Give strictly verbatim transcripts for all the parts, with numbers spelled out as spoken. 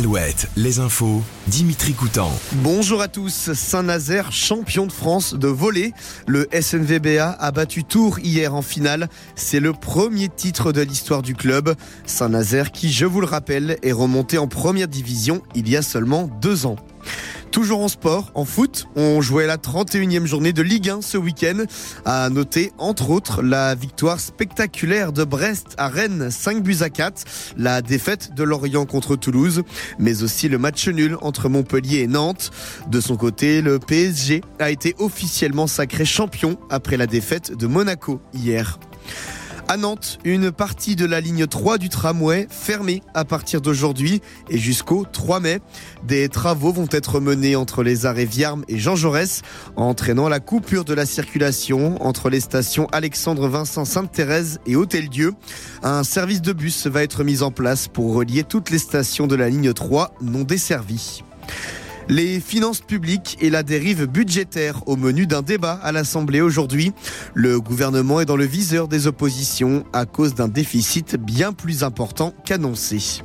Alouette, les infos, Dimitri Coutan. Bonjour à tous. Saint-Nazaire, champion de France de volley. Le S N V B A a battu Tours hier en finale. C'est le premier titre de l'histoire du club. Saint-Nazaire qui, je vous le rappelle, est remonté en première division il y a seulement deux ans. Toujours en sport, en foot, on jouait la trente et unième journée de Ligue un ce week-end. À noter, entre autres, la victoire spectaculaire de Brest à Rennes, cinq buts à quatre, la défaite de Lorient contre Toulouse, mais aussi le match nul entre Montpellier et Nantes. De son côté, le P S G a été officiellement sacré champion après la défaite de Monaco hier. À Nantes, une partie de la ligne trois du tramway fermée à partir d'aujourd'hui et jusqu'au trois mai. Des travaux vont être menés entre les arrêts Viarmes et Jean Jaurès, entraînant la coupure de la circulation entre les stations Alexandre-Vincent-Sainte-Thérèse et Hôtel-Dieu. Un service de bus va être mis en place pour relier toutes les stations de la ligne trois non desservies. Les finances publiques et la dérive budgétaire au menu d'un débat à l'Assemblée aujourd'hui. Le gouvernement est dans le viseur des oppositions à cause d'un déficit bien plus important qu'annoncé.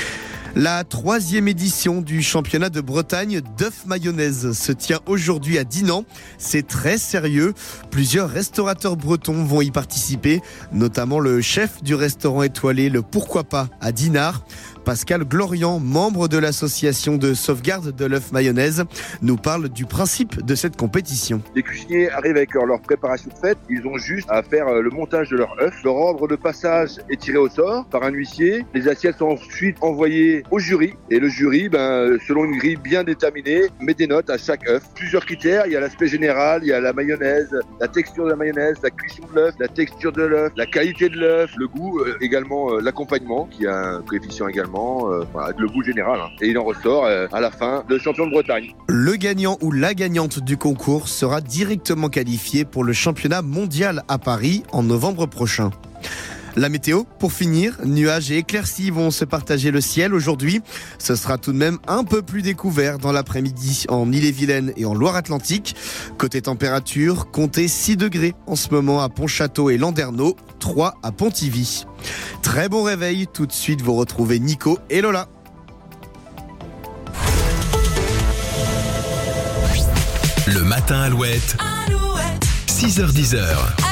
La troisième édition du championnat de Bretagne d'œufs mayonnaise se tient aujourd'hui à Dinan. C'est très sérieux. Plusieurs restaurateurs bretons vont y participer, notamment le chef du restaurant étoilé Le Pourquoi Pas à Dinard. Pascal Glorian, membre de l'association de sauvegarde de l'œuf mayonnaise, nous parle du principe de cette compétition. Les cuisiniers arrivent avec leur préparation faite, ils ont juste à faire le montage de leur œuf. Leur ordre de passage est tiré au sort par un huissier. Les assiettes sont ensuite envoyées au jury et le jury, ben, selon une grille bien déterminée, met des notes à chaque œuf. Plusieurs critères, il y a l'aspect général, il y a la mayonnaise, la texture de la mayonnaise, la cuisson de l'œuf, la texture de l'œuf, la qualité de l'œuf, le goût, euh, également euh, l'accompagnement qui a un coefficient également. Euh, voilà, le goût général hein. Et il en ressort euh, à la fin le champion de Bretagne. Le gagnant ou la gagnante du concours sera directement qualifié pour le championnat mondial à Paris en novembre prochain. La météo, pour finir, nuages et éclaircies vont se partager le ciel aujourd'hui. Ce sera tout de même un peu plus découvert dans l'après-midi en Ille-et-Vilaine et en Loire-Atlantique. Côté température, comptez six degrés en ce moment à Pontchâteau et Landerneau, trois à Pontivy. Très bon réveil, tout de suite vous retrouvez Nico et Lola. Le matin Alouette, Alouette. six heures dix.